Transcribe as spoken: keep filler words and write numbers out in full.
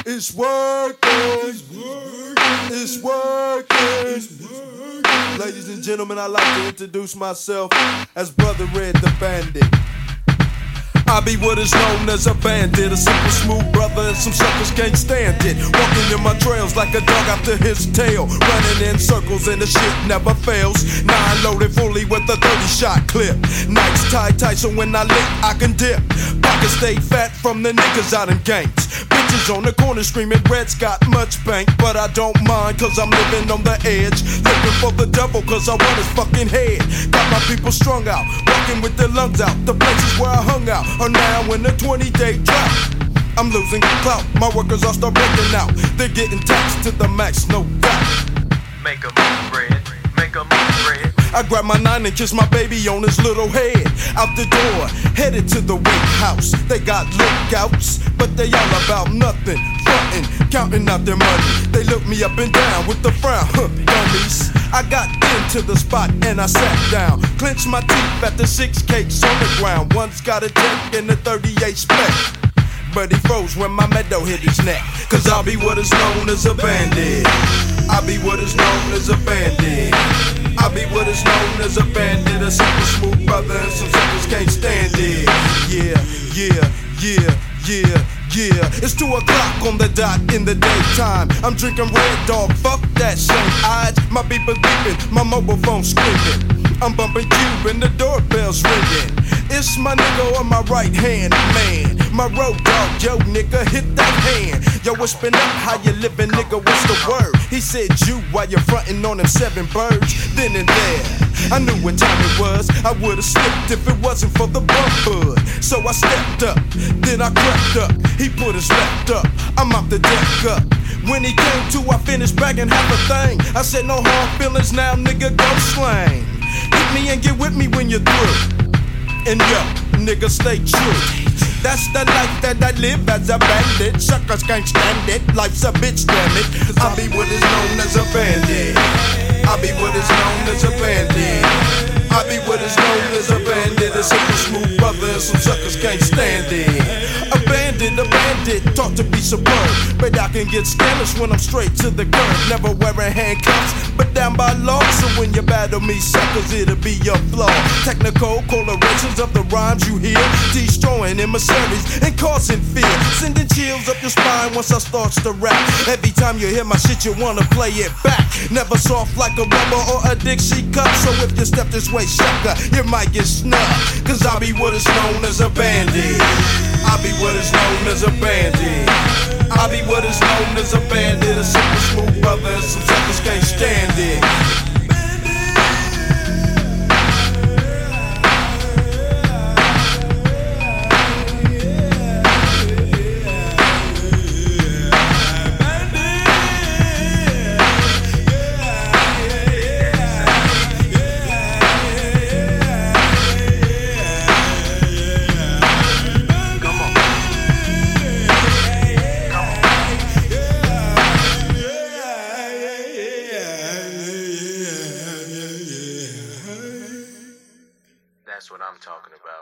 It's working. It's working. Ladies and gentlemen, I'd like to introduce myself as Brother Red the Bandit. I be what is known as a bandit, a simple smooth brother and some suckers can't stand it. Walking in my trails like a dog after his tail, running in circles and the shit never fails. Nine loaded fully with a thirty shot clip. Nights tight tight so when I lit I can dip. Pockets stay fat from the niggas out in gangs. Bitches on the corner screaming Red's got much bank, but I don't mind cause I'm living on the edge. Looking for the devil cause I want his fucking head. Got my people strung out, walking with their lungs out. The places where I hung out are now in a twenty day drought. I'm losing clout, my workers all start breaking out. They're getting taxed to the max, no doubt. Make a move, Red, make a move, Red. I grab my nine and kiss my baby on his little head. Out the door, headed to the wake house. They got lookouts, but they all about nothing. Frontin', counting out their money. They look me up and down with the frown, huh, dummies. I got into the spot and I sat down. Clenched my teeth at the six cakes on the ground. One's got a deck and a thirty-eight spec, but he froze when my meadow hit his neck. Cause I'll be what is known as a bandit. I'll be what is known as a bandit. I'll be what is known as a bandit. A simple smooth brother and some suckers can't stand it. Yeah, yeah, yeah, yeah. Yeah, it's two o'clock on the dot in the daytime. I'm drinking Red Dog, fuck that shame eyes. My beeper beeping, my mobile phone screaming. I'm bumping Cube and the doorbell's ringing. It's my nigga on my right hand, man. My road dog, yo nigga, hit that hand. Yo, what's been up, how you living, nigga, what's the word? He said you while you're frontin' on them seven birds. Then and there, I knew what time it was. I would've slipped if it wasn't for the bump hood. So I stepped up, then I crept up. He put his left up, I'm off the deck up. When he came to, I finished bagging half a thing. I said no hard feelings now, nigga, go slang. Hit me and get with me when you're through. And yo, nigga, stay true. That's the life that I live as a bandit. Suckers can't stand it, life's a bitch, damn it. I'll be what is known as a bandit. I'll be what is known as a bandit. I'll be what is known as a bandit. A simple smooth brother and some suckers can't stand it. A bandit, a bandit, taught to be superb, but I can get scandalous when I'm straight to the curb. Never wearing handcuffs, but down by law. So when you battle me, suckers, it'll be your flaw. Technical colorations of the rhymes you hear, destroying emissaries and causing fear, sending chills up your spine once I starts to rap. Every time you hear my shit, you wanna play it back. Never soft like a rubber or a Dixie cup. So if you step this way, sucker, you might get snubbed. Cause I'll be what is known as a bandit. I'll be what is known as a bandit. I'll be what is known as a bandit. A simple smooth brother and some suckers can't stand it. That's what I'm talking about.